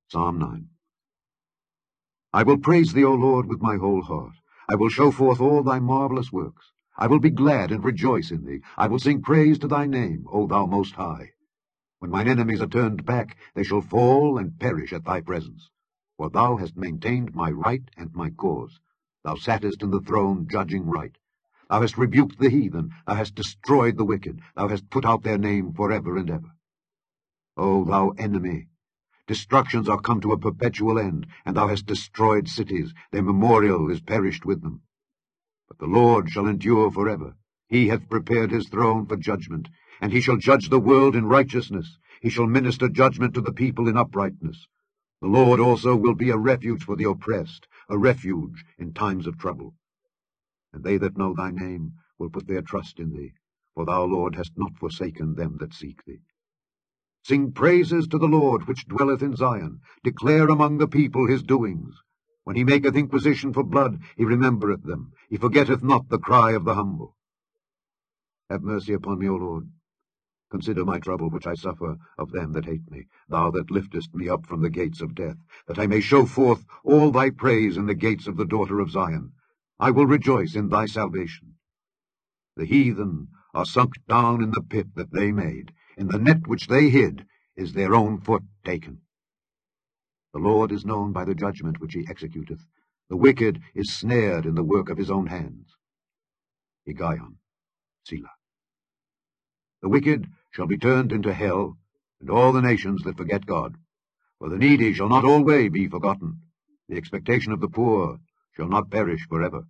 Psalm 9. I will praise thee, O Lord, with my whole heart. I will show forth all thy marvelous works. I will be glad and rejoice in thee. I will sing praise to thy name, O thou Most High. When mine enemies are turned back, they shall fall and perish at thy presence. For thou hast maintained my right and my cause. Thou sattest in the throne, judging right. Thou hast rebuked the heathen. Thou hast destroyed the wicked. Thou hast put out their name forever and ever. O thou enemy, destructions are come to a perpetual end, and thou hast destroyed cities. Their memorial is perished with them. But the Lord shall endure forever. He hath prepared his throne for judgment, and he shall judge the world in righteousness. He shall minister judgment to the people in uprightness. The Lord also will be a refuge for the oppressed, a refuge in times of trouble. And they that know thy name will put their trust in thee, for thou, Lord, hast not forsaken them that seek thee. Sing praises to the Lord which dwelleth in Zion. Declare among the people his doings. When he maketh inquisition for blood, he remembereth them. He forgetteth not the cry of the humble. Have mercy upon me, O Lord. Consider my trouble which I suffer of them that hate me, thou that liftest me up from the gates of death, that I may show forth all thy praise in the gates of the daughter of Zion. I will rejoice in thy salvation. The heathen are sunk down in the pit that they made. In the net which they hid is their own foot taken. The Lord is known by the judgment which he executeth. The wicked is snared in the work of his own hands. Higgaion, Selah. The wicked shall be turned into hell, and all the nations that forget God. For the needy shall not always be forgotten. The expectation of the poor shall not perish forever.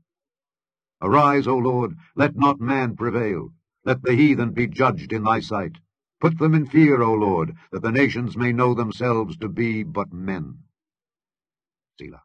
Arise, O Lord, let not man prevail. Let the heathen be judged in thy sight. Put them in fear, O Lord, that the nations may know themselves to be but men. Selah.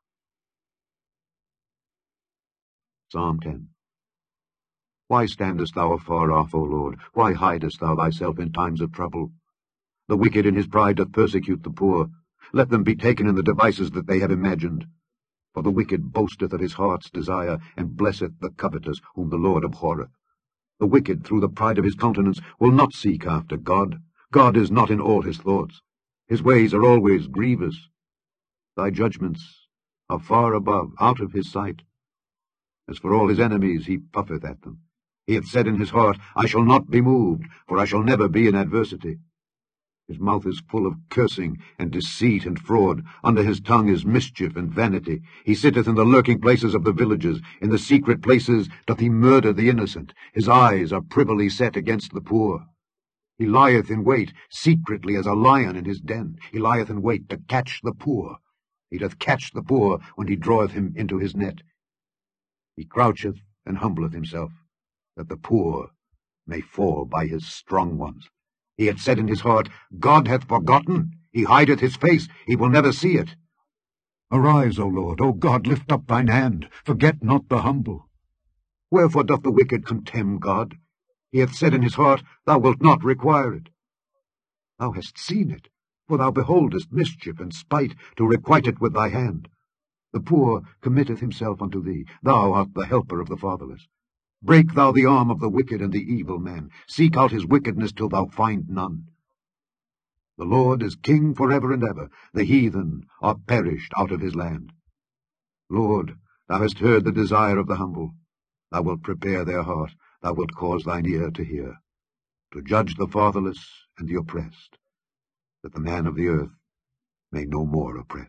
Psalm 10. Why standest thou afar off, O Lord? Why hidest thou thyself in times of trouble? The wicked in his pride doth persecute the poor. Let them be taken in the devices that they have imagined. For the wicked boasteth of his heart's desire, and blesseth the covetous, whom the Lord abhorreth. The wicked, through the pride of his countenance, will not seek after God. God is not in all his thoughts. His ways are always grievous. Thy judgments are far above, out of his sight. As for all his enemies, he puffeth at them. He hath said in his heart, I shall not be moved, for I shall never be in adversity. His mouth is full of cursing and deceit and fraud. Under his tongue is mischief and vanity. He sitteth in the lurking places of the villages. In the secret places doth he murder the innocent. His eyes are privily set against the poor. He lieth in wait secretly as a lion in his den. He lieth in wait to catch the poor. He doth catch the poor when he draweth him into his net. He croucheth and humbleth himself, that the poor may fall by his strong ones. He hath said in his heart, God hath forgotten. He hideth his face. He will never see it. Arise, O Lord. O God, lift up thine hand. Forget not the humble. Wherefore doth the wicked contemn God? He hath said in his heart, Thou wilt not require it. Thou hast seen it, for thou beholdest mischief and spite, to requite it with thy hand. The poor committeth himself unto thee. Thou art the helper of the fatherless. Break thou the arm of the wicked and the evil man. Seek out his wickedness till thou find none. The Lord is king forever and ever. The heathen are perished out of his land. Lord, thou hast heard the desire of the humble. Thou wilt prepare their heart. Thou wilt cause thine ear to hear, to judge the fatherless and the oppressed, that the man of the earth may no more oppress.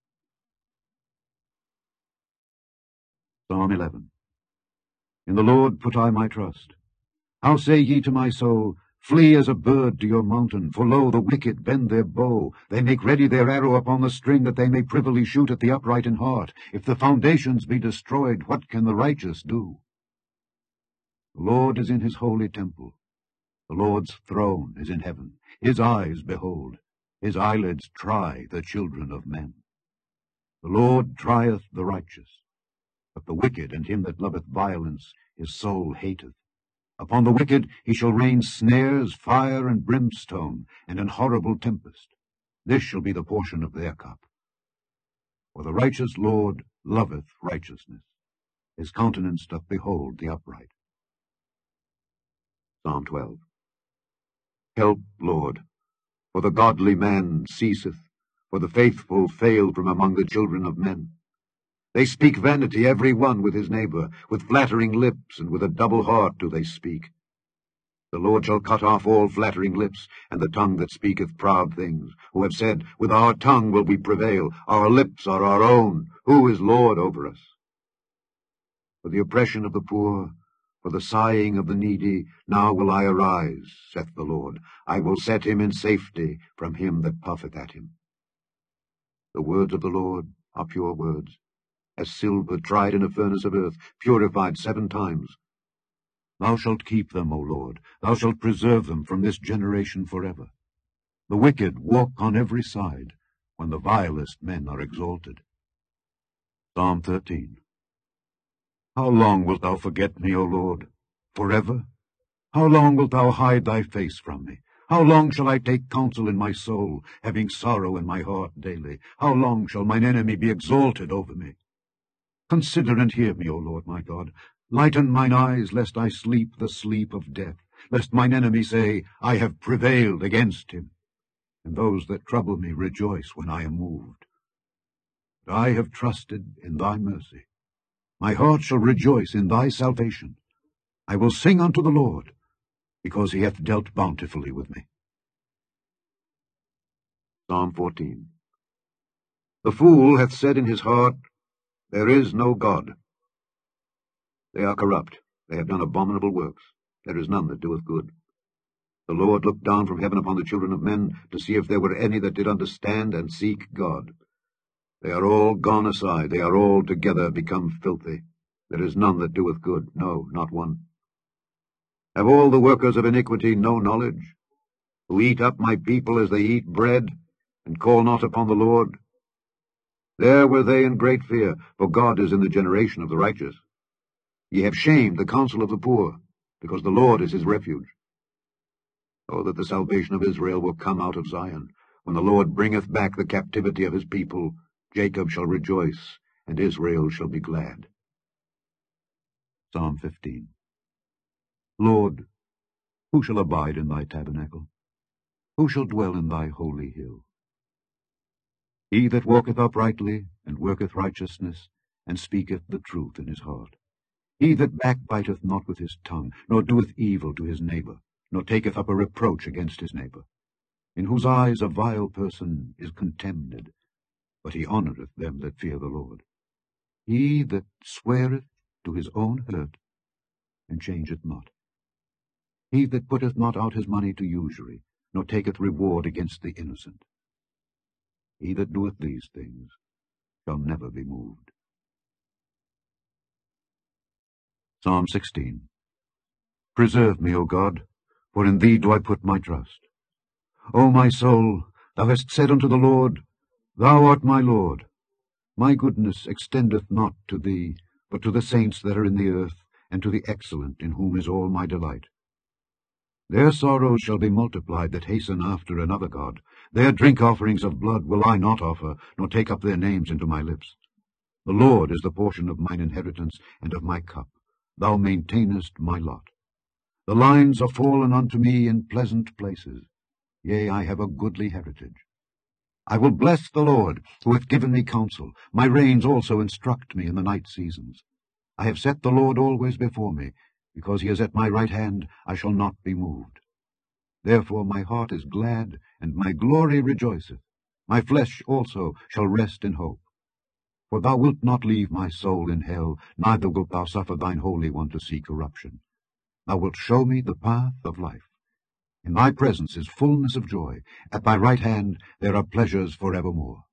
Psalm 11. In the Lord put I my trust. How say ye to my soul, Flee as a bird to your mountain, for lo, the wicked bend their bow. They make ready their arrow upon the string, that they may privily shoot at the upright in heart. If the foundations be destroyed, what can the righteous do? The Lord is in his holy temple. The Lord's throne is in heaven. His eyes behold. His eyelids try the children of men. The Lord trieth the righteous, but the wicked and him that loveth violence his soul hateth. Upon the wicked he shall rain snares, fire, and brimstone, and an horrible tempest. This shall be the portion of their cup. For the righteous Lord loveth righteousness. His countenance doth behold the upright. Psalm 12. Help, Lord, for the godly man ceaseth. For the faithful fail from among the children of men. They speak vanity every one with his neighbor, with flattering lips, and with a double heart do they speak. The Lord shall cut off all flattering lips, and the tongue that speaketh proud things, who have said, With our tongue will we prevail, our lips are our own, who is Lord over us? For the oppression of the poor, for the sighing of the needy, now will I arise, saith the Lord. I will set him in safety from him that puffeth at him. The words of the Lord are pure words, as silver tried in a furnace of earth, purified 7 times. Thou shalt keep them, O Lord, thou shalt preserve them from this generation forever. The wicked walk on every side, when the vilest men are exalted. Psalm 13. How long wilt thou forget me, O Lord? Forever? How long wilt thou hide thy face from me? How long shall I take counsel in my soul, having sorrow in my heart daily? How long shall mine enemy be exalted over me? Consider and hear me, O Lord my God. Lighten mine eyes, lest I sleep the sleep of death, lest mine enemy say, I have prevailed against him. And those that trouble me rejoice when I am moved. But I have trusted in thy mercy. My heart shall rejoice in thy salvation. I will sing unto the Lord, because he hath dealt bountifully with me. Psalm 14. The fool hath said in his heart, There is no God. They are corrupt, they have done abominable works. There is none that doeth good. The Lord looked down from heaven upon the children of men, to see if there were any that did understand and seek God. They are all gone aside, they are all together become filthy. There is none that doeth good, no, not one. Have all the workers of iniquity no knowledge, who eat up my people as they eat bread, and call not upon the Lord? There were they in great fear, for God is in the generation of the righteous. Ye have shamed the counsel of the poor, because the Lord is his refuge. Oh, that the salvation of Israel will come out of Zion. When the Lord bringeth back the captivity of his people, Jacob shall rejoice, and Israel shall be glad. Psalm 15. Lord, who shall abide in thy tabernacle? Who shall dwell in thy holy hill? He that walketh uprightly, and worketh righteousness, and speaketh the truth in his heart. He that backbiteth not with his tongue, nor doeth evil to his neighbor, nor taketh up a reproach against his neighbor, in whose eyes a vile person is contemned, but he honoureth them that fear the Lord. He that sweareth to his own hurt, and changeth not. He that putteth not out his money to usury, nor taketh reward against the innocent. He that doeth these things shall never be moved. Psalm 16. Preserve me, O God, for in thee do I put my trust. O my soul, thou hast said unto the Lord, Thou art my Lord. My goodness extendeth not to thee, but to the saints that are in the earth, and to the excellent, in whom is all my delight. Their sorrows shall be multiplied that hasten after another god. Their drink offerings of blood will I not offer, nor take up their names into my lips. The Lord is the portion of mine inheritance, and of my cup. Thou maintainest my lot. The lines are fallen unto me in pleasant places. Yea, I have a goodly heritage. I will bless the Lord, who hath given me counsel. My reins also instruct me in the night seasons. I have set the Lord always before me. Because he is at my right hand, I shall not be moved. Therefore my heart is glad, and my glory rejoiceth. My flesh also shall rest in hope. For thou wilt not leave my soul in hell, neither wilt thou suffer thine Holy One to see corruption. Thou wilt show me the path of life. In thy presence is fullness of joy. At thy right hand there are pleasures for evermore.